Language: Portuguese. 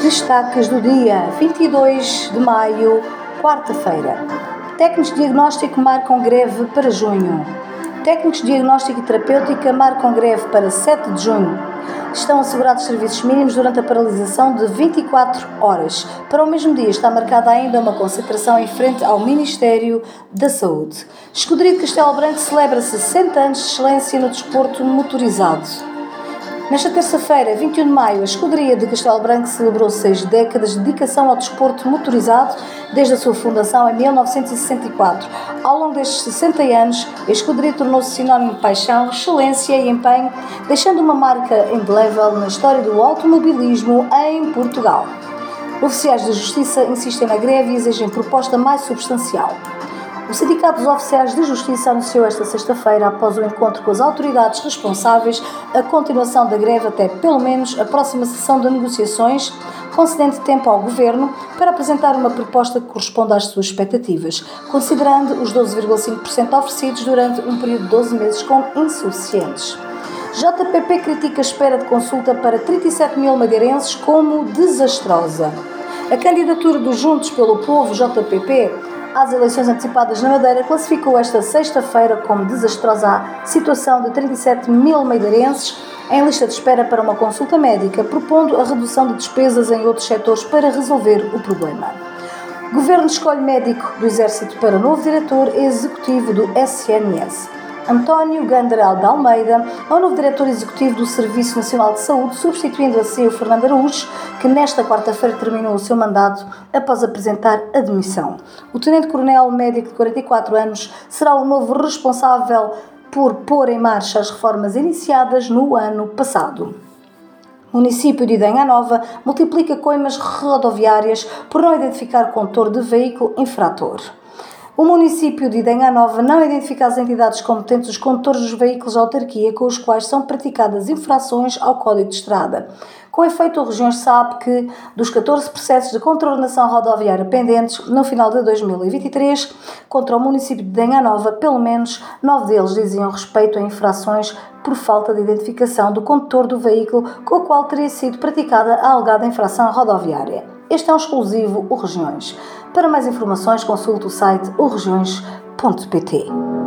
Destaques do dia 22 de maio, quarta-feira. Técnicos de diagnóstico marcam greve para junho. Técnicos de diagnóstico e terapêutica marcam greve para 7 de junho. Estão assegurados serviços mínimos durante a paralisação de 24 horas. Para o mesmo dia está marcada ainda uma concentração em frente ao Ministério da Saúde. Escuderia de Castelo Branco celebra 60 anos de excelência no desporto motorizado. Nesta terça-feira, 21 de maio, a Escuderia de Castelo Branco celebrou 6 décadas de dedicação ao desporto motorizado desde a sua fundação em 1964. Ao longo destes 60 anos, a Escuderia tornou-se sinónimo de paixão, excelência e empenho, deixando uma marca indelével na história do automobilismo em Portugal. Oficiais de Justiça insistem na greve e exigem proposta mais substancial. O Sindicato dos Oficiais de Justiça anunciou esta sexta-feira, após o encontro com as autoridades responsáveis, a continuação da greve até pelo menos a próxima sessão de negociações, concedendo tempo ao Governo para apresentar uma proposta que corresponda às suas expectativas, considerando os 12,5% oferecidos durante um período de 12 meses como insuficientes. JPP critica a espera de consulta para 37 mil madeirenses como desastrosa. A candidatura do Juntos pelo Povo, JPP, às eleições antecipadas na Madeira, classificou esta sexta-feira como desastrosa a situação de 37 mil madeirenses em lista de espera para uma consulta médica, propondo a redução de despesas em outros setores para resolver o problema. Governo escolhe médico do Exército para novo diretor executivo do SNS. António Ganderal de Almeida é o novo diretor executivo do Serviço Nacional de Saúde, substituindo assim o Fernando Araújo, que nesta quarta-feira terminou o seu mandato após apresentar admissão. O tenente-coronel médico de 44 anos será o novo responsável por pôr em marcha as reformas iniciadas no ano passado. O município de Idenha Nova multiplica coimas rodoviárias por não identificar condutor de veículo infrator. O município de Idenha Nova não identifica as entidades competentes dos condutores dos veículos de autarquia com os quais são praticadas infrações ao Código de Estrada. Com efeito, a região sabe que, dos 14 processos de contraordenação rodoviária pendentes, no final de 2023, contra o município de Idenha Nova, pelo menos 9 deles diziam respeito a infrações por falta de identificação do condutor do veículo com o qual teria sido praticada a alegada infração rodoviária. Este é um exclusivo O Regiões. Para mais informações, consulte o site oregiões.pt.